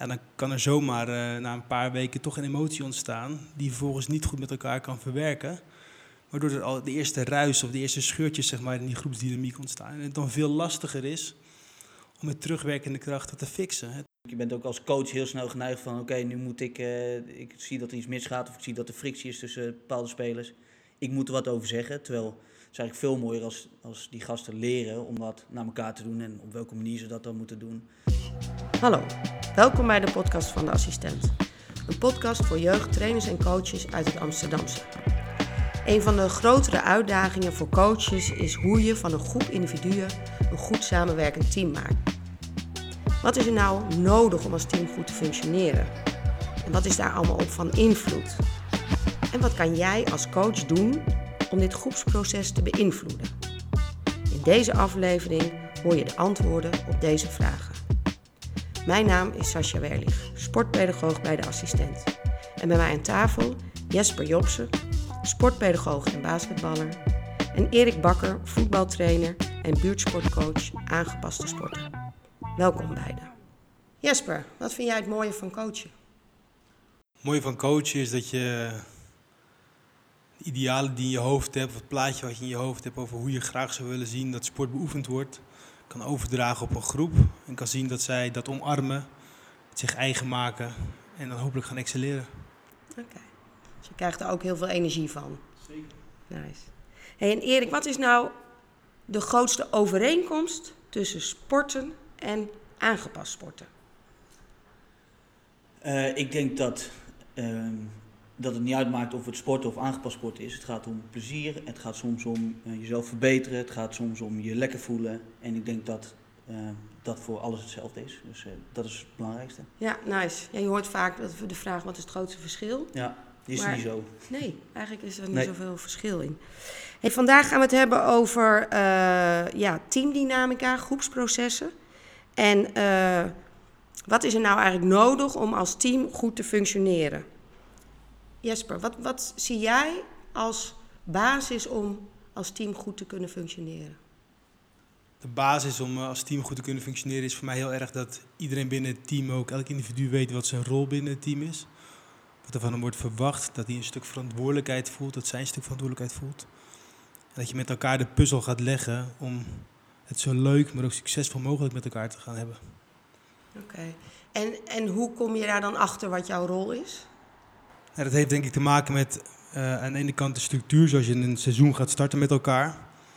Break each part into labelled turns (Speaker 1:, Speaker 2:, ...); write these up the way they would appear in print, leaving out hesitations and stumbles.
Speaker 1: Ja, dan kan er zomaar na een paar weken toch een emotie ontstaan die vervolgens niet goed met elkaar kan verwerken. Waardoor er al de eerste ruis of de eerste scheurtjes zeg maar, in die groepsdynamiek ontstaan. En het dan veel lastiger is om met terugwerkende krachten te fixen.
Speaker 2: Je bent ook als coach heel snel geneigd van oké, nu moet ik zie dat er iets misgaat of ik zie dat er frictie is tussen bepaalde spelers. Ik moet er wat over zeggen, terwijl het is eigenlijk veel mooier als die gasten leren om dat naar elkaar te doen en op welke manier ze dat dan moeten doen.
Speaker 3: Hallo, welkom bij de podcast van de assistent. Een podcast voor jeugdtrainers en coaches uit het Amsterdamse. Een van de grotere uitdagingen voor coaches is hoe je van een groep individuen een goed samenwerkend team maakt. Wat is er nou nodig om als team goed te functioneren? En wat is daar allemaal op van invloed? En wat kan jij als coach doen om dit groepsproces te beïnvloeden? In deze aflevering hoor je de antwoorden op deze vragen. Mijn naam is Sascha Werlich, sportpedagoog bij de assistent. En bij mij aan tafel Jesper Jobsen, sportpedagoog en basketballer. En Erik Bakker, voetbaltrainer en buurtsportcoach aangepaste sporten. Welkom beiden. Jesper, wat vind jij het mooie van coachen?
Speaker 1: Het mooie van coachen is dat je de idealen die in je hoofd hebt, of het plaatje wat je in je hoofd hebt over hoe je graag zou willen zien dat sport beoefend wordt, kan overdragen op een groep en kan zien dat zij dat omarmen, het zich eigen maken en dan hopelijk gaan excelleren.
Speaker 3: Oké. Dus je krijgt er ook heel veel energie van.
Speaker 1: Zeker.
Speaker 3: Nice. Hey, en Erik, wat is nou de grootste overeenkomst tussen sporten en aangepast sporten?
Speaker 2: Ik denk dat het niet uitmaakt of het sport of aangepast sport is. Het gaat om plezier, het gaat soms om jezelf verbeteren, het gaat soms om je lekker voelen. En ik denk dat dat voor alles hetzelfde is. Dus dat is het belangrijkste.
Speaker 3: Ja, nice. Ja, je hoort vaak de vraag, wat is het grootste verschil?
Speaker 2: Ja, die is
Speaker 3: Maar
Speaker 2: niet zo.
Speaker 3: Nee, eigenlijk is er niet zoveel verschil in. Hey, vandaag gaan we het hebben over teamdynamica, groepsprocessen. En wat is er nou eigenlijk nodig om als team goed te functioneren? Jesper, wat zie jij als basis om als team goed te kunnen functioneren?
Speaker 1: De basis om als team goed te kunnen functioneren is voor mij heel erg dat iedereen binnen het team, ook elk individu weet wat zijn rol binnen het team is. Wat er van hem wordt verwacht, dat hij een stuk verantwoordelijkheid voelt, dat zij een stuk verantwoordelijkheid voelt. En dat je met elkaar de puzzel gaat leggen om het zo leuk, maar ook succesvol mogelijk met elkaar te gaan hebben.
Speaker 3: Oké. En hoe kom je daar dan achter wat jouw rol is?
Speaker 1: Nou, dat heeft denk ik te maken met aan de ene kant de structuur, zoals je in een seizoen gaat starten met elkaar.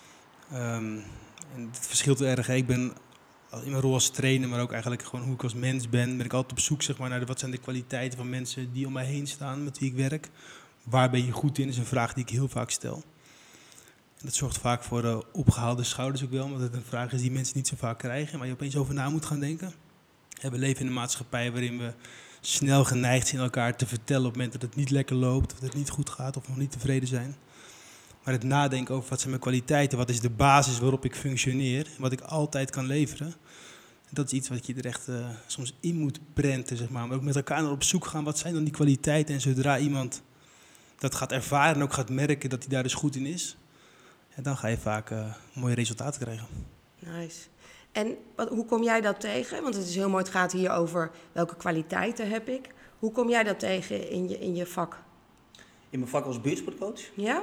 Speaker 1: En het verschilt erg. Ik ben in mijn rol als trainer, maar ook eigenlijk gewoon hoe ik als mens ben ik altijd op zoek zeg maar, naar wat zijn de kwaliteiten van mensen die om mij heen staan, met wie ik werk. Waar ben je goed in, is een vraag die ik heel vaak stel. En dat zorgt vaak voor opgehaalde schouders ook wel, omdat het een vraag is die mensen niet zo vaak krijgen, maar je opeens over na moet gaan denken. We leven in een maatschappij waarin we snel geneigd zijn elkaar te vertellen op het moment dat het niet lekker loopt, of dat het niet goed gaat of nog niet tevreden zijn. Maar het nadenken over wat zijn mijn kwaliteiten, wat is de basis waarop ik functioneer, wat ik altijd kan leveren. Dat is iets wat je er echt soms in moet prenten, zeg maar ook met elkaar naar op zoek gaan, wat zijn dan die kwaliteiten. En zodra iemand dat gaat ervaren en ook gaat merken dat hij daar dus goed in is, dan ga je vaak mooie resultaten krijgen.
Speaker 3: Nice. En hoe kom jij dat tegen? Want het is heel mooi, het gaat hier over welke kwaliteiten heb ik. Hoe kom jij dat tegen in je vak?
Speaker 2: In mijn vak als buurtsportcoach?
Speaker 3: Ja?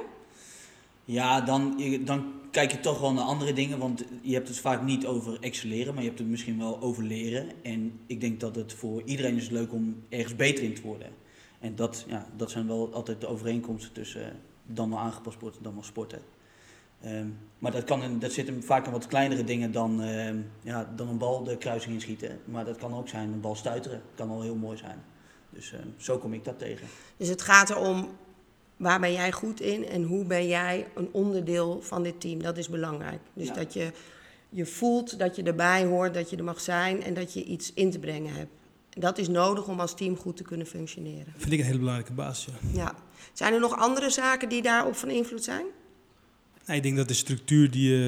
Speaker 2: Ja, dan kijk je toch wel naar andere dingen, want je hebt het vaak niet over excelleren, maar je hebt het misschien wel over leren. En ik denk dat het voor iedereen is leuk om ergens beter in te worden. En dat zijn wel altijd de overeenkomsten tussen dan wel aangepast sporten, dan wel sporten. Maar dat zit hem vaak in wat kleinere dingen dan een bal de kruising inschieten. Maar dat kan ook zijn een bal stuiteren. Dat kan al heel mooi zijn. Dus zo kom ik dat tegen.
Speaker 3: Dus het gaat erom, waar ben jij goed in en hoe ben jij een onderdeel van dit team? Dat is belangrijk. Dus dat je voelt dat je erbij hoort, dat je er mag zijn en dat je iets in te brengen hebt. Dat is nodig om als team goed te kunnen functioneren.
Speaker 1: Vind ik een hele belangrijke basis,
Speaker 3: Ja. Zijn er nog andere zaken die daarop van invloed zijn?
Speaker 1: Nou, ik denk dat de structuur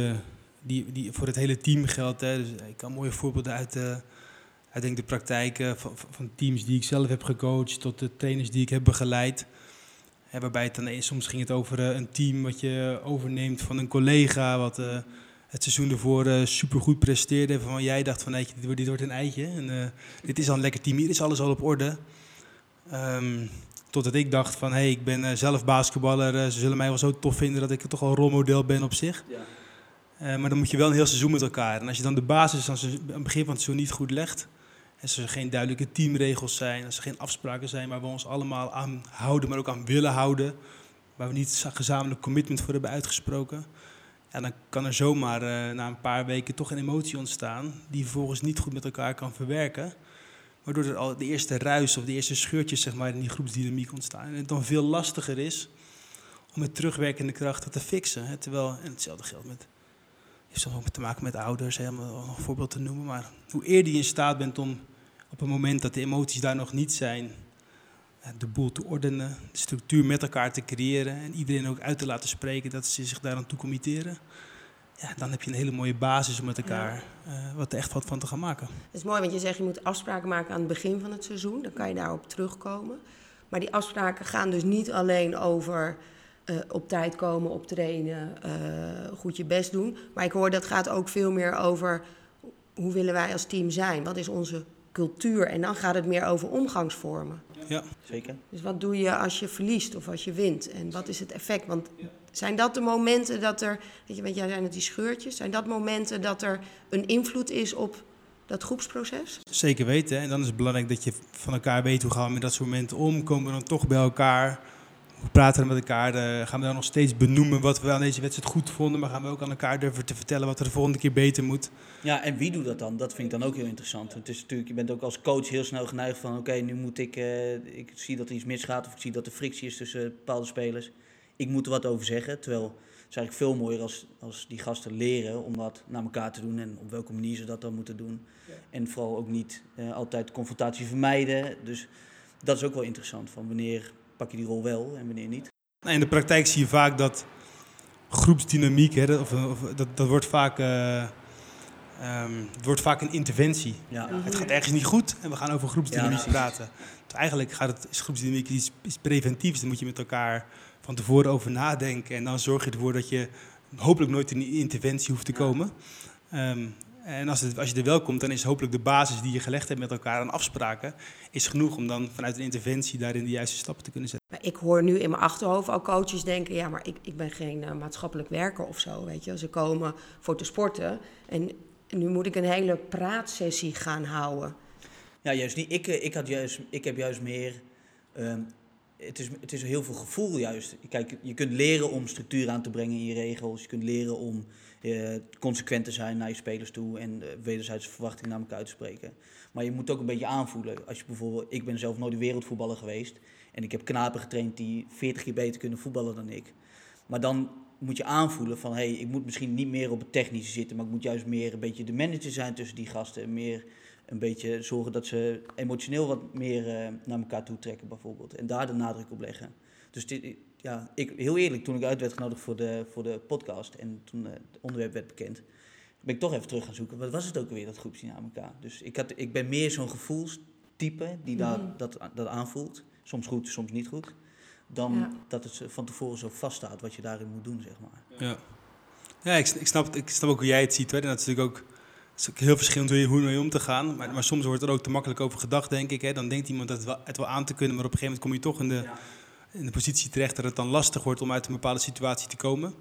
Speaker 1: die voor het hele team geldt. Hè, dus ik kan mooie voorbeelden uit denk de praktijk van teams die ik zelf heb gecoacht tot de trainers die ik heb begeleid. Waarbij het dan soms ging het over een team wat je overneemt van een collega, wat het seizoen ervoor supergoed presteerde. Van jij dacht van nee, dit wordt een eitje. En dit is al een lekker team, hier is alles al op orde. Totdat ik dacht van ik ben zelf basketballer. Ze zullen mij wel zo tof vinden dat ik toch al een rolmodel ben op zich. Ja. Maar dan moet je wel een heel seizoen met elkaar. En als je dan de basis aan het begin van het seizoen niet goed legt. Als er geen duidelijke teamregels zijn, als er geen afspraken zijn waar we ons allemaal aan houden, maar ook aan willen houden. Waar we niet gezamenlijk commitment voor hebben uitgesproken. Ja, dan kan er zomaar na een paar weken toch een emotie ontstaan die je vervolgens niet goed met elkaar kan verwerken. Waardoor er al de eerste ruis of de eerste scheurtjes zeg maar, in die groepsdynamiek ontstaan. En het dan veel lastiger is om met terugwerkende krachten te fixen. Hè. Terwijl, en hetzelfde geldt met, heeft ook te maken met ouders, om nog een voorbeeld te noemen. Maar hoe eerder je in staat bent om op het moment dat de emoties daar nog niet zijn, de boel te ordenen, de structuur met elkaar te creëren en iedereen ook uit te laten spreken dat ze zich daaraan toe committeren. Ja, dan heb je een hele mooie basis om met elkaar echt wat van te gaan maken.
Speaker 3: Het is mooi, want je zegt je moet afspraken maken aan het begin van het seizoen. Dan kan je daarop terugkomen. Maar die afspraken gaan dus niet alleen over op tijd komen, optrainen, goed je best doen. Maar ik hoor dat gaat ook veel meer over hoe willen wij als team zijn? Wat is onze cultuur? En dan gaat het meer over omgangsvormen.
Speaker 2: Ja, zeker.
Speaker 3: Dus wat doe je als je verliest of als je wint? En wat is het effect? Want zijn dat de momenten dat er, want jij zei net die scheurtjes, zijn dat momenten dat er een invloed is op dat groepsproces?
Speaker 1: Zeker weten. En dan is het belangrijk dat je van elkaar weet hoe gaan we met dat soort momenten om. Komen we dan toch bij elkaar? Hoe praten we met elkaar? Gaan we dan nog steeds benoemen wat we aan deze wedstrijd goed vonden? Maar gaan we ook aan elkaar durven te vertellen wat er de volgende keer beter moet? Ja,
Speaker 2: en wie doet dat dan? Dat vind ik dan ook heel interessant. Het is natuurlijk, je bent ook als coach heel snel geneigd van oké, nu moet ik zie dat er iets misgaat of ik zie dat er frictie is tussen bepaalde spelers. Ik moet er wat over zeggen, terwijl het is eigenlijk veel mooier als die gasten leren om dat naar elkaar te doen en op welke manier ze dat dan moeten doen. Ja. En vooral ook niet altijd confrontatie vermijden. Dus dat is ook wel interessant, van wanneer pak je die rol wel en wanneer niet.
Speaker 1: In de praktijk zie je vaak dat groepsdynamiek, dat wordt vaak, het wordt vaak een interventie. Ja. Het gaat ergens niet goed en we gaan over groepsdynamiek praten. Dus eigenlijk is groepsdynamiek iets preventiefs. Daar moet je met elkaar van tevoren over nadenken. En dan zorg je ervoor dat je hopelijk nooit in die interventie hoeft te komen. En als je er wel komt, dan is hopelijk de basis die je gelegd hebt met elkaar aan afspraken, is genoeg om dan vanuit een interventie daarin de juiste stappen te kunnen zetten.
Speaker 3: Ik hoor nu in mijn achterhoofd al coaches denken, ja, maar ik ben geen maatschappelijk werker of zo, weet je. Ze komen voor te sporten en nu moet ik een hele praatsessie gaan houden.
Speaker 2: Ja, juist niet. Ik heb juist meer. Het is heel veel gevoel juist. Kijk, je kunt leren om structuur aan te brengen in je regels. Je kunt leren om consequent te zijn naar je spelers toe en wederzijdse verwachtingen naar elkaar uit te spreken. Maar je moet ook een beetje aanvoelen. Als je bijvoorbeeld, ik ben zelf nooit een wereldvoetballer geweest en ik heb knapen getraind die 40 keer beter kunnen voetballen dan ik. Maar dan moet je aanvoelen van, ik moet misschien niet meer op het technische zitten, maar ik moet juist meer een beetje de manager zijn tussen die gasten en meer een beetje zorgen dat ze emotioneel wat meer naar elkaar toe trekken bijvoorbeeld. En daar de nadruk op leggen. Dus heel eerlijk, toen ik uit werd genodigd voor de podcast en toen het onderwerp werd bekend, ben ik toch even terug gaan zoeken. Wat was het ook weer, dat groepsdynamica? Dus ik ben meer zo'n gevoelstype die dat aanvoelt. Soms goed, soms niet goed. Dan dat het van tevoren zo vaststaat wat je daarin moet doen, zeg maar.
Speaker 1: Ja, ik snap ook hoe jij het ziet. Hoor. En dat is natuurlijk ook... Het is ook heel verschillend hoe mee om te gaan. Maar soms wordt er ook te makkelijk over gedacht, denk ik. Hè. Dan denkt iemand het wel aan te kunnen, maar op een gegeven moment kom je toch in de positie terecht dat het dan lastig wordt om uit een bepaalde situatie te komen.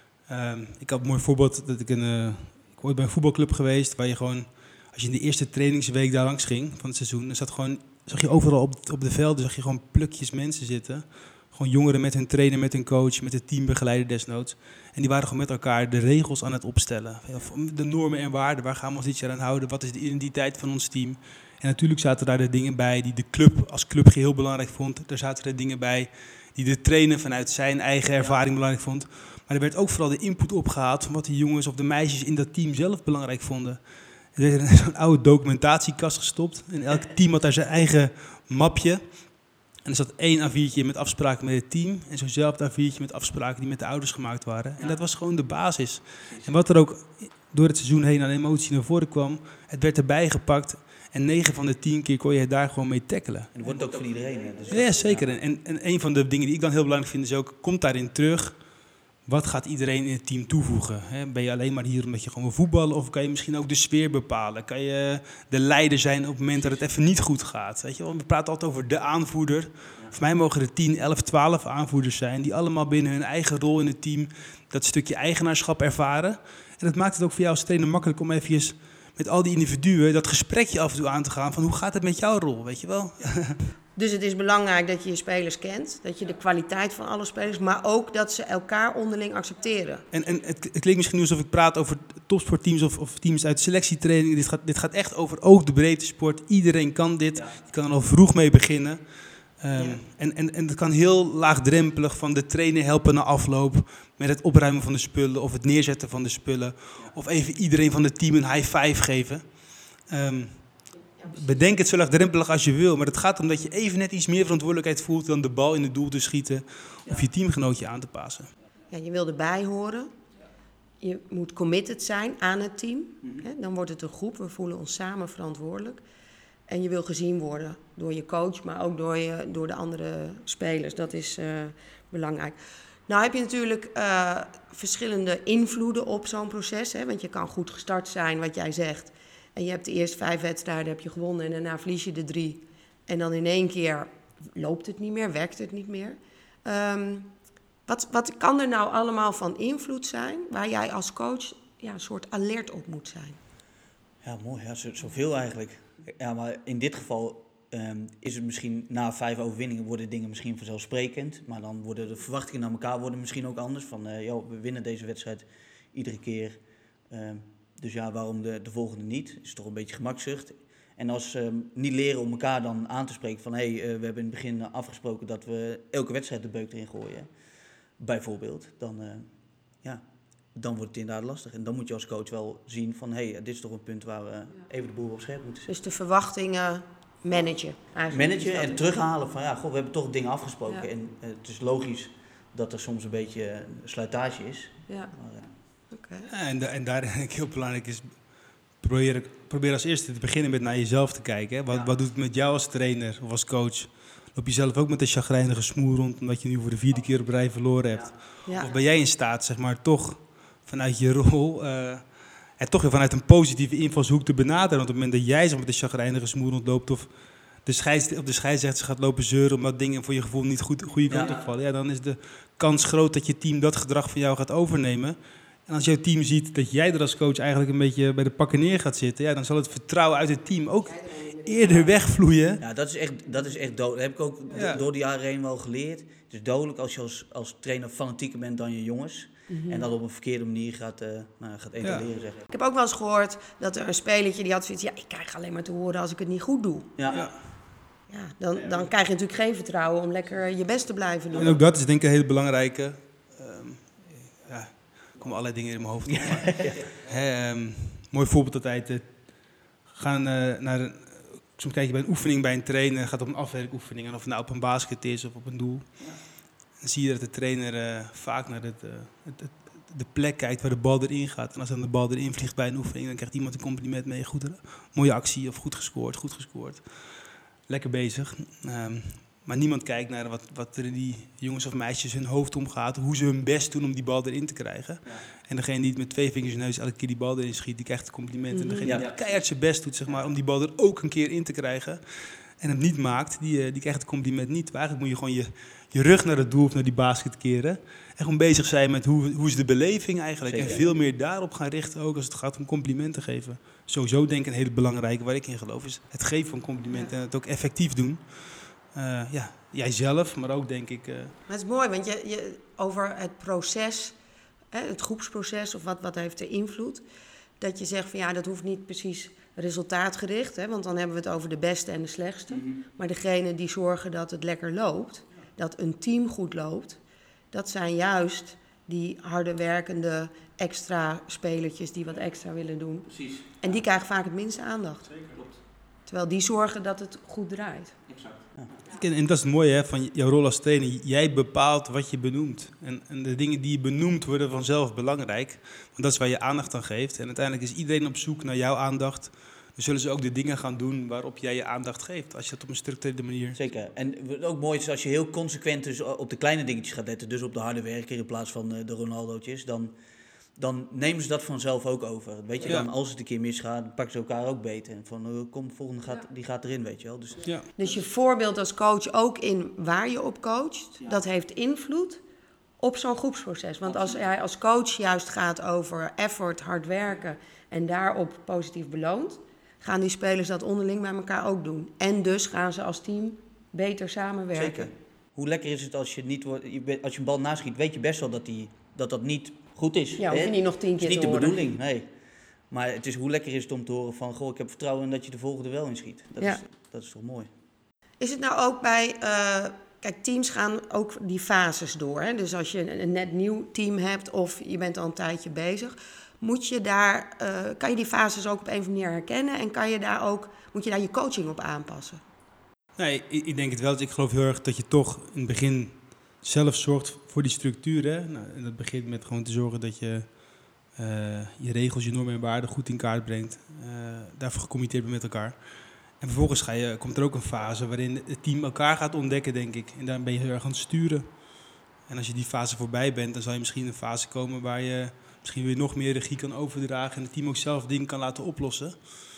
Speaker 1: Ik had een mooi voorbeeld dat ik ooit bij een voetbalclub geweest, waar je gewoon, als je in de eerste trainingsweek daar langs ging van het seizoen, dan zag je overal op de velden zag je gewoon plukjes mensen zitten. Gewoon jongeren met hun trainer, met hun coach, met het teambegeleider desnoods. En die waren gewoon met elkaar de regels aan het opstellen. De normen en waarden, waar gaan we ons dit jaar aan houden? Wat is de identiteit van ons team? En natuurlijk zaten daar de dingen bij die de club als clubgeheel belangrijk vond. Er zaten er dingen bij die de trainer vanuit zijn eigen ervaring belangrijk vond. Maar er werd ook vooral de input opgehaald van wat de jongens of de meisjes in dat team zelf belangrijk vonden. Er werd in zo'n oude documentatiekast gestopt. En elk team had daar zijn eigen mapje. En er zat 1 A4'tje met afspraken met het team en zo'nzelfde A4'tje met afspraken die met de ouders gemaakt waren. En dat was gewoon de basis. En wat er ook door het seizoen heen aan emotie naar voren kwam, het werd erbij gepakt. En 9 van de 10 keer kon je het daar gewoon mee tackelen. En
Speaker 2: dat wordt ook van iedereen. Hè? Dus
Speaker 1: ja, zeker. En een van de dingen die ik dan heel belangrijk vind is ook, komt daarin terug wat gaat iedereen in het team toevoegen? Hè? Ben je alleen maar hier omdat je gewoon wil voetballen? Of kan je misschien ook de sfeer bepalen? Kan je de leider zijn op het moment dat het even niet goed gaat? Weet je wel? We praten altijd over de aanvoerder. Ja. Voor mij mogen er 10, 11, 12 aanvoerders zijn... die allemaal binnen hun eigen rol in het team... dat stukje eigenaarschap ervaren. En dat maakt het ook voor jou als trainer makkelijk om eventjes... met al die individuen dat gesprekje af en toe aan te gaan... van hoe gaat het met jouw rol, weet je wel?
Speaker 3: Dus het is belangrijk dat je je spelers kent, dat je de kwaliteit van alle spelers, maar ook dat ze elkaar onderling accepteren.
Speaker 1: En het klinkt misschien alsof ik praat over topsportteams of teams uit selectietraining. Dit gaat echt over ook de breedte sport. Iedereen kan dit. Ja. Je kan er al vroeg mee beginnen. En het kan heel laagdrempelig van de trainer helpen na afloop met het opruimen van de spullen of het neerzetten van de spullen. Of even iedereen van het team een high five geven. Bedenk het zo laagdrempelig als je wil, maar het gaat om dat je even net iets meer verantwoordelijkheid voelt dan de bal in het doel te schieten of je teamgenootje aan te passen.
Speaker 3: Ja, je wil erbij horen. Je moet committed zijn aan het team. Dan wordt het een groep, we voelen ons samen verantwoordelijk. En je wil gezien worden door je coach, maar ook door de andere spelers. Dat is belangrijk. Nou heb je natuurlijk verschillende invloeden op zo'n proces. Hè? Want je kan goed gestart zijn, wat jij zegt. En je hebt de eerste 5 wedstrijden heb je gewonnen en daarna verlies je de 3. En dan in één keer loopt het niet meer, werkt het niet meer. Wat kan er nou allemaal van invloed zijn waar jij als coach een soort alert op moet zijn?
Speaker 2: Ja, mooi. Ja, zoveel eigenlijk. Ja, maar in dit geval is het misschien na 5 overwinningen worden dingen misschien vanzelfsprekend. Maar dan worden de verwachtingen naar elkaar worden misschien ook anders. Van, we winnen deze wedstrijd iedere keer. Dus ja, waarom de volgende niet? Is toch een beetje gemakzucht. En als ze niet leren om elkaar dan aan te spreken van... we hebben in het begin afgesproken dat we elke wedstrijd de beuk erin gooien. Bijvoorbeeld. Dan wordt het inderdaad lastig. En dan moet je als coach wel zien van... dit is toch een punt waar we even de boel op scherp moeten zetten.
Speaker 3: Dus de verwachtingen managen eigenlijk.
Speaker 2: Managen en terughalen van... we hebben toch dingen afgesproken. Ja. En het is logisch dat er soms een beetje slijtage is.
Speaker 3: Ja. Maar,
Speaker 1: Okay. Ja, en daar denk ik heel belangrijk is, probeer als eerste te beginnen met naar jezelf te kijken. Hè. Wat doet het met jou als trainer of als coach? Loop je zelf ook met een chagrijnige smoer rond omdat je nu voor de 4e keer op rij verloren hebt? Ja. Of ben jij in staat, zeg maar, toch vanuit je rol en toch weer vanuit een positieve invalshoek te benaderen? Want op het moment dat jij met een chagrijnige smoer rondloopt of de scheidsrechter gaat lopen zeuren omdat dingen voor je gevoel niet goede kant opvallen, dan is de kans groot dat je team dat gedrag van jou gaat overnemen. En als jouw team ziet dat jij er als coach eigenlijk een beetje bij de pakken neer gaat zitten, dan zal het vertrouwen uit het team ook eerder wegvloeien.
Speaker 2: Ja, dat is echt dodelijk. Dat heb ik ook door de jaren heen wel geleerd. Het is dodelijk als je als trainer fanatieker bent dan je jongens. Mm-hmm. En dat op een verkeerde manier gaat etaleren, zeg.
Speaker 3: Ik heb ook wel eens gehoord dat er een spelertje die had zoiets... ik krijg alleen maar te horen als ik het niet goed doe. Ja, dan krijg je natuurlijk geen vertrouwen om lekker je best te blijven doen.
Speaker 1: En ook dat is denk ik een hele belangrijke... Er komen allerlei dingen in mijn hoofd. Mooi voorbeeld altijd. Soms kijk je bij een oefening bij een trainer, gaat op een afwerkoefening. En of het nou op een basket is of op een doel. Dan zie je dat de trainer vaak naar de plek kijkt waar de bal erin gaat. En als dan de bal erin vliegt bij een oefening, dan krijgt iemand een compliment mee. Mooie actie of goed gescoord. Lekker bezig. Maar niemand kijkt naar wat er in die jongens of meisjes hun hoofd omgaat. Hoe ze hun best doen om die bal erin te krijgen. Ja. En degene die het met 2 vingers in de neus elke keer die bal erin schiet, die krijgt het compliment. En degene die keihard zijn best doet, zeg maar, om die bal er ook een keer in te krijgen. En hem niet maakt, die krijgt het compliment niet. Maar eigenlijk moet je gewoon je rug naar het doel of naar die basket keren. En gewoon bezig zijn met hoe is de beleving eigenlijk. Zeker. En veel meer daarop gaan richten ook als het gaat om complimenten geven. Sowieso denk ik een hele belangrijke waar ik in geloof is het geven van complimenten en het ook effectief doen. Jijzelf, maar ook denk ik...
Speaker 3: Maar het is mooi, want je over het proces, het groepsproces of wat heeft de invloed, dat je zegt van dat hoeft niet precies resultaatgericht, want dan hebben we het over de beste en de slechtste. Mm-hmm. Maar degene die zorgen dat het lekker loopt, dat een team goed loopt, dat zijn juist die harde werkende extra spelertjes die wat extra willen doen.
Speaker 2: Precies.
Speaker 3: En die krijgen vaak het minste aandacht.
Speaker 2: Zeker, klopt.
Speaker 3: Terwijl die zorgen dat het goed draait.
Speaker 2: Exact.
Speaker 1: Ja. En dat is het mooie van jouw rol als trainer. Jij bepaalt wat je benoemt. En de dingen die je benoemt worden vanzelf belangrijk. Want dat is waar je aandacht aan geeft. En uiteindelijk is iedereen op zoek naar jouw aandacht. dan zullen ze ook de dingen gaan doen waarop jij je aandacht geeft. Als je dat op een structurele manier...
Speaker 2: Zeker. En ook mooi is als je heel consequent dus op de kleine dingetjes gaat letten, dus op de harde werker in plaats van de Ronaldo'tjes, dan nemen ze dat vanzelf ook over. Weet je, dan als het een keer misgaat, dan pakken ze elkaar ook beter. En van, kom, de volgende die gaat erin, weet je wel.
Speaker 3: Dus je voorbeeld als coach ook in waar je op coacht, dat heeft invloed op zo'n groepsproces. Want als jij als coach juist gaat over effort, hard werken en daarop positief beloont, gaan die spelers dat onderling bij elkaar ook doen. En dus gaan ze als team beter samenwerken.
Speaker 2: Zeker. Hoe lekker is het als je een bal naschiet, weet je best wel dat niet goed is.
Speaker 3: Ja, hoef je niet nog 10 keer te horen.
Speaker 2: Het is niet de bedoeling, nee. Maar hoe lekker is het om te horen van, goh, ik heb vertrouwen in dat je de volgende wel inschiet. Dat is toch mooi.
Speaker 3: Is het nou ook bij... Kijk, teams gaan ook die fases door. Hè? Dus als je een net nieuw team hebt of je bent al een tijdje bezig, kan je die fases ook op een of andere manier herkennen en moet je daar je coaching op aanpassen?
Speaker 1: Nee, ik denk het wel. Ik geloof heel erg dat je toch in het begin zelf zorgt voor die structuur. Hè? Nou, en dat begint met gewoon te zorgen dat je je regels, je normen en waarden goed in kaart brengt. Daarvoor gecommitteerd bent met elkaar. En vervolgens komt er ook een fase waarin het team elkaar gaat ontdekken, denk ik. En daar ben je heel erg aan het sturen. En als je die fase voorbij bent, dan zal je misschien in een fase komen waar je misschien weer nog meer regie kan overdragen en het team ook zelf dingen kan laten oplossen.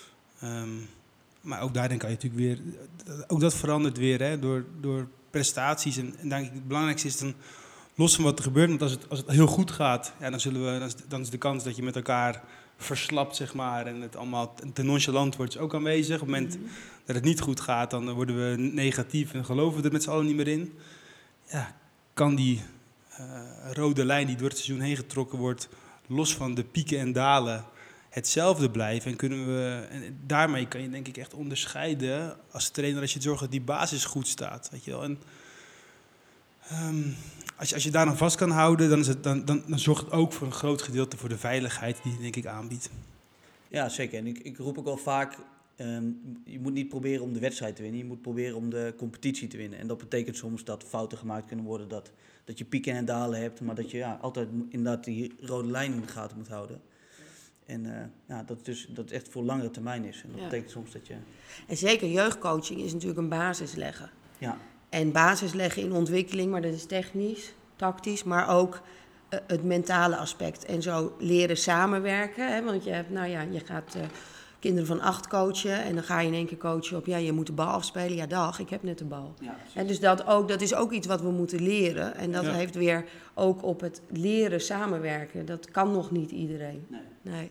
Speaker 1: Maar ook daarin kan je natuurlijk weer... Ook dat verandert weer, hè, door prestaties. En denk ik het belangrijkste is dan, los van wat er gebeurt, want als het heel goed gaat, ja, dan is de kans dat je met elkaar verslapt, zeg maar, en het allemaal te nonchalant wordt, is ook aanwezig. Op het moment dat het niet goed gaat, dan worden we negatief en geloven we er met z'n allen niet meer in. Ja, kan die rode lijn die door het seizoen heen getrokken wordt, los van de pieken en dalen, hetzelfde blijven. En daarmee kan je denk ik echt onderscheiden als trainer, als je zorgt dat die basis goed staat. Weet je wel. En als je daar aan vast kan houden, dan zorgt het ook voor een groot gedeelte voor de veiligheid die je denk ik aanbiedt.
Speaker 2: Ja, zeker. En ik roep ook al vaak, je moet niet proberen om de wedstrijd te winnen, je moet proberen om de competitie te winnen. En dat betekent soms dat fouten gemaakt kunnen worden, dat je pieken en dalen hebt, maar dat je altijd inderdaad die rode lijn in de gaten moet houden. En dat het echt voor langere termijn is. En dat betekent soms dat je...
Speaker 3: En zeker jeugdcoaching is natuurlijk een basis leggen.
Speaker 2: Ja.
Speaker 3: En basis leggen in ontwikkeling, maar dat is technisch, tactisch, maar ook het mentale aspect. En zo leren samenwerken. Hè? Want je gaat kinderen van 8 coachen en dan ga je in één keer coachen op, je moet de bal afspelen. Ja, dag, ik heb net de bal. Ja, en dus dat is ook iets wat we moeten leren. En dat heeft weer ook op het leren samenwerken. Dat kan nog niet iedereen. Nee.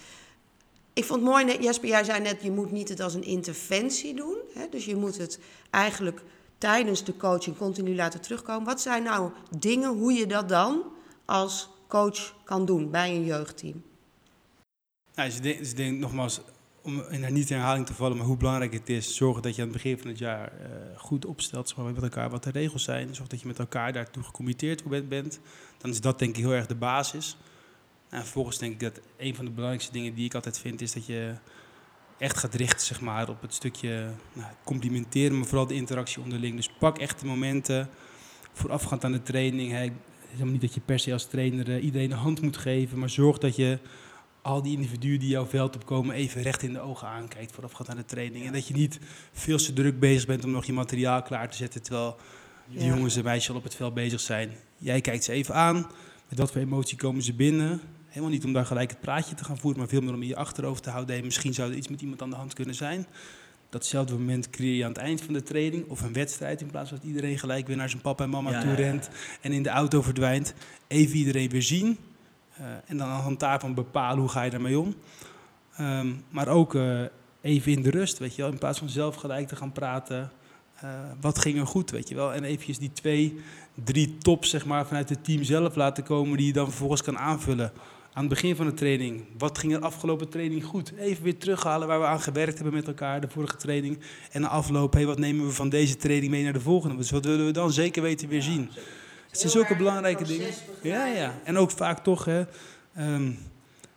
Speaker 3: Ik vond het mooi, Jesper, jij zei net, je moet niet het als een interventie doen. Hè? Dus je moet het eigenlijk tijdens de coaching continu laten terugkomen. Wat zijn nou dingen hoe je dat dan als coach kan doen bij een jeugdteam?
Speaker 1: Nou, dus ik denk nogmaals, om niet in herhaling te vallen, maar hoe belangrijk het is, zorgen dat je aan het begin van het jaar goed opstelt met elkaar wat de regels zijn. Zorg dat je met elkaar daartoe gecommitteerd bent. Dan is dat denk ik heel erg de basis. En vervolgens denk ik dat een van de belangrijkste dingen die ik altijd vind, is dat je echt gaat richten, zeg maar, op het stukje complimenteren, maar vooral de interactie onderling. Dus pak echt de momenten voorafgaand aan de training. Het is helemaal niet dat je per se als trainer iedereen een hand moet geven, maar zorg dat je al die individuen die jouw veld opkomen even recht in de ogen aankijkt voorafgaand aan de training. En dat je niet veel te druk bezig bent om nog je materiaal klaar te zetten, terwijl de jongens en meisjes al op het veld bezig zijn. Jij kijkt ze even aan, met wat voor emotie komen ze binnen. Helemaal niet om daar gelijk het praatje te gaan voeren, maar veel meer om in je achterhoofd te houden. Hey, misschien zou er iets met iemand aan de hand kunnen zijn. Datzelfde moment creëer je aan het eind van de training of een wedstrijd, in plaats van dat iedereen gelijk weer naar zijn papa en mama toe rent en in de auto verdwijnt. Even iedereen weer zien en dan aan de hand daarvan bepalen hoe ga je daarmee om. Maar ook even in de rust, weet je wel, in plaats van zelf gelijk te gaan praten. Wat ging er goed, weet je wel. En eventjes die 2-3 tops, zeg maar, vanuit het team zelf laten komen, die je dan vervolgens kan aanvullen. Aan het begin van de training, wat ging er afgelopen training goed? Even weer terughalen waar we aan gewerkt hebben met elkaar, de vorige training. En na afloop, wat nemen we van deze training mee naar de volgende? Dus wat willen we dan zeker weten weer zien? Het zijn zulke belangrijke dingen. Ja. En ook vaak toch,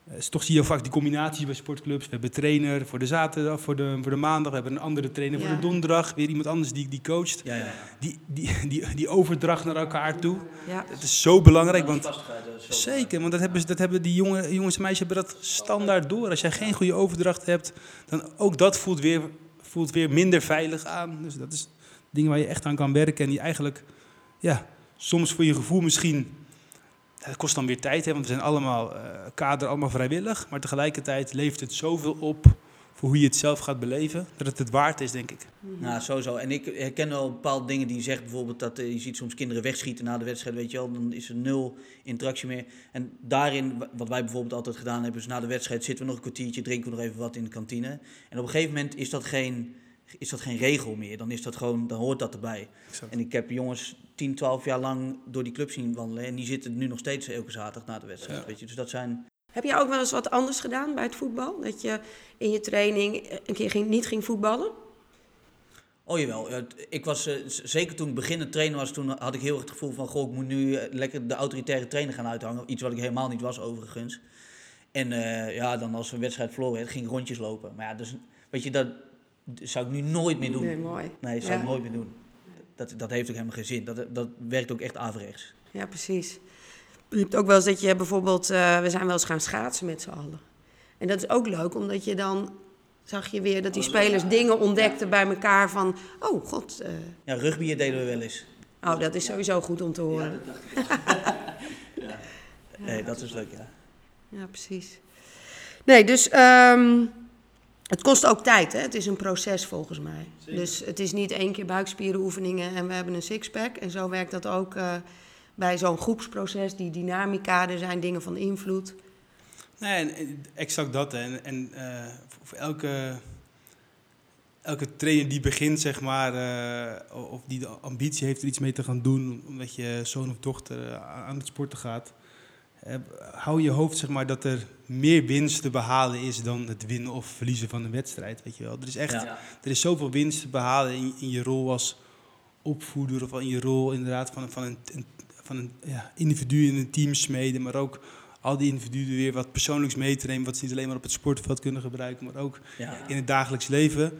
Speaker 1: Toch zie je vaak die combinaties bij sportclubs. We hebben een trainer voor de zaterdag, voor de maandag. We hebben een andere trainer voor de donderdag. Weer iemand anders die coacht.
Speaker 2: Ja.
Speaker 1: Die overdracht naar elkaar toe.
Speaker 3: Ja.
Speaker 1: Dat is zo belangrijk. Want, zeker, want dat hebben die jongens en meisjes hebben dat standaard door. Als jij geen goede overdracht hebt, dan ook dat voelt weer minder veilig aan. Dus dat is dingen waar je echt aan kan werken. En die eigenlijk, soms voor je gevoel misschien... Het kost dan weer tijd, hè, want we zijn allemaal allemaal vrijwillig. Maar tegelijkertijd levert het zoveel op voor hoe je het zelf gaat beleven, dat het waard is, denk ik.
Speaker 2: Nou, sowieso. En ik herken wel bepaalde dingen die je zegt. Bijvoorbeeld dat je ziet soms kinderen wegschieten na de wedstrijd, weet je wel. Dan is er 0 interactie meer. En daarin, wat wij bijvoorbeeld altijd gedaan hebben, is na de wedstrijd zitten we nog een kwartiertje, drinken we nog even wat in de kantine. En op een gegeven moment is dat geen regel meer. Dan is dat gewoon, dan hoort dat erbij.
Speaker 1: Exact.
Speaker 2: En ik heb jongens 10, 12 jaar lang door die club zien wandelen. En die zitten nu nog steeds elke zaterdag na de wedstrijd.
Speaker 1: Ja.
Speaker 2: Weet je? Dus dat zijn...
Speaker 3: Heb je ook wel eens wat anders gedaan bij het voetbal? Dat je in je training een keer niet ging voetballen?
Speaker 2: Oh jawel, ik was, zeker toen ik beginnend trainen was, toen had ik heel erg het gevoel van, ik moet nu lekker de autoritaire trainer gaan uithangen. Iets wat ik helemaal niet was overigens. En dan als we een wedstrijd verloren werd, ging ik rondjes lopen. Maar ja, dus, weet je, dat zou ik nu nooit meer doen.
Speaker 3: Nee, mooi.
Speaker 2: Nee, dat zou ik nooit meer doen. Dat heeft ook helemaal geen zin. Dat werkt ook echt averechts.
Speaker 3: Ja, precies. Je hebt ook wel eens dat je bijvoorbeeld... we zijn wel eens gaan schaatsen met z'n allen. En dat is ook leuk, omdat je dan... Zag je weer dat die spelers dingen ontdekten bij elkaar van... Oh, god.
Speaker 2: Ja, rugby deden we wel eens.
Speaker 3: Oh, dat is sowieso goed om te horen.
Speaker 2: Ja, dat dacht ik. Nee, dat is leuk, ja.
Speaker 3: Ja, precies. Nee, dus... het kost ook tijd, hè? Het is een proces volgens mij. Zeker. Dus het is niet 1 keer buikspierenoefeningen en we hebben een sixpack. En zo werkt dat ook bij zo'n groepsproces, die dynamica, er zijn dingen van invloed.
Speaker 1: Nee, exact dat. En voor elke trainer die begint, zeg maar, of die de ambitie heeft er iets mee te gaan doen, omdat je zoon of dochter aan het sporten gaat, hou je hoofd, zeg maar, dat er meer winst te behalen is dan het winnen of verliezen van een wedstrijd, weet je wel. Er is echt, er is zoveel winst te behalen in je rol als opvoeder of in je rol inderdaad van een individu in een team smeden, maar ook al die individuen weer wat persoonlijks mee te nemen, wat ze niet alleen maar op het sportveld kunnen gebruiken, maar ook in het dagelijks leven.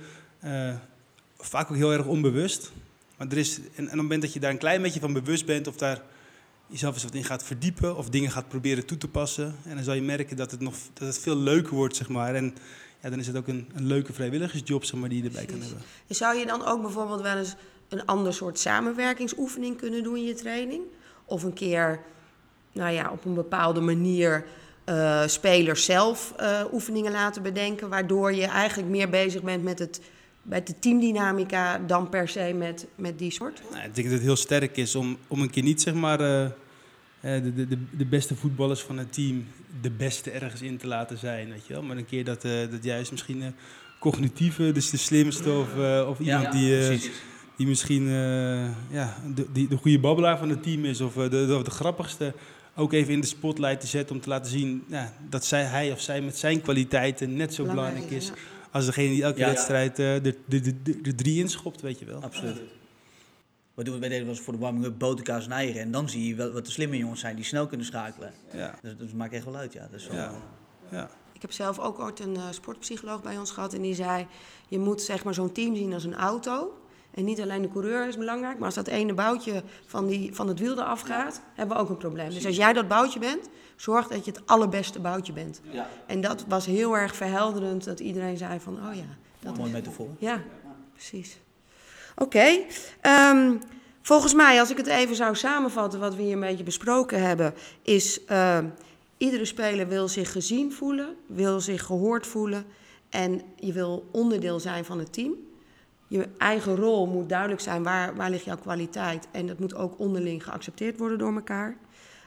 Speaker 1: Vaak ook heel erg onbewust. Maar en op het moment dat je daar een klein beetje van bewust bent of daar jezelf eens wat in gaat verdiepen of dingen gaat proberen toe te passen, en dan zal je merken dat het veel leuker wordt, zeg maar. En dan is het ook een leuke vrijwilligersjob, zeg maar, die je erbij kan hebben.
Speaker 3: En zou je dan ook bijvoorbeeld wel eens een ander soort samenwerkingsoefening kunnen doen in je training? Of een keer, op een bepaalde manier spelers zelf oefeningen laten bedenken, waardoor je eigenlijk meer bezig bent met de teamdynamica dan per se met die soort?
Speaker 1: Nou, ik denk dat het heel sterk is om een keer niet, zeg maar, de beste voetballers van het team de beste ergens in te laten zijn, weet je wel. Maar een keer dat juist misschien cognitieve, dus de slimste of iemand die misschien de goede babbelaar van het team is of de grappigste, ook even in de spotlight te zetten om te laten zien dat hij of zij met zijn kwaliteiten net zo belangrijk is als degene die elke wedstrijd er 3 inschopt, weet je wel.
Speaker 2: Absoluut. Wij deden wel eens voor de warming-up boterkaas en eieren. En dan zie je wel wat de slimme jongens zijn die snel kunnen schakelen. Ja. Dus dat maakt echt wel uit, ja. Dat is wel...
Speaker 3: Ja. Ik heb zelf ook ooit een sportpsycholoog bij ons gehad. En die zei, je moet, zeg maar, zo'n team zien als een auto. En niet alleen de coureur is belangrijk, maar als dat ene boutje van het wiel eraf gaat, hebben we ook een probleem. Dus als jij dat boutje bent, zorg dat je het allerbeste boutje bent. Ja. En dat was heel erg verhelderend, dat iedereen zei van, dat
Speaker 2: mooi metafoor.
Speaker 3: Ja, precies. Oké. Volgens mij, als ik het even zou samenvatten, wat we hier een beetje besproken hebben, is iedere speler wil zich gezien voelen, wil zich gehoord voelen en je wil onderdeel zijn van het team. Je eigen rol moet duidelijk zijn, waar ligt jouw kwaliteit? En dat moet ook onderling geaccepteerd worden door elkaar.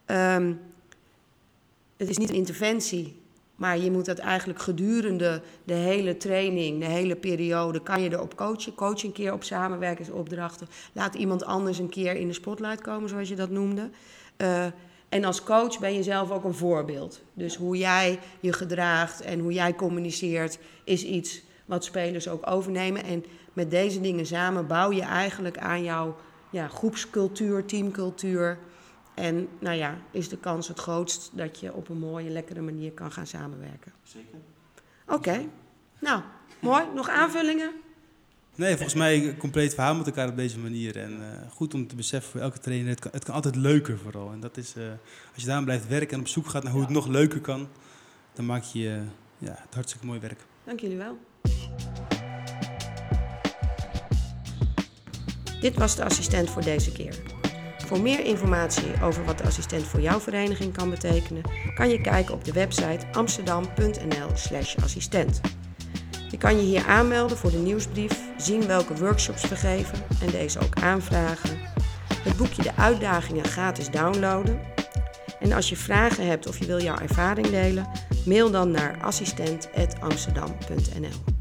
Speaker 3: Het is niet een interventie, maar je moet dat eigenlijk gedurende de hele training, de hele periode, kan je erop coachen. Coach een keer op samenwerkingsopdrachten. Laat iemand anders een keer in de spotlight komen, zoals je dat noemde. En als coach ben je zelf ook een voorbeeld. Dus hoe jij je gedraagt en hoe jij communiceert is iets wat spelers ook overnemen. En met deze dingen samen bouw je eigenlijk aan jouw groepscultuur, teamcultuur. En is de kans het grootst dat je op een mooie, lekkere manier kan gaan samenwerken.
Speaker 2: Zeker.
Speaker 3: Oké. Nou, mooi. Nog aanvullingen?
Speaker 1: Nee, volgens mij een compleet verhaal met elkaar op deze manier. En goed om te beseffen voor elke trainer, het kan altijd leuker vooral. En dat is, als je daarom blijft werken en op zoek gaat naar hoe het nog leuker kan, dan maak je het hartstikke mooi werk.
Speaker 3: Dank jullie wel. Dit was de assistent voor deze keer. Voor meer informatie over wat de assistent voor jouw vereniging kan betekenen, kan je kijken op de website amsterdam.nl/assistent. Je kan je hier aanmelden voor de nieuwsbrief, zien welke workshops we geven en deze ook aanvragen. Het boekje De Uitdagingen gratis downloaden. En als je vragen hebt of je wil jouw ervaring delen, mail dan naar assistent@amsterdam.nl.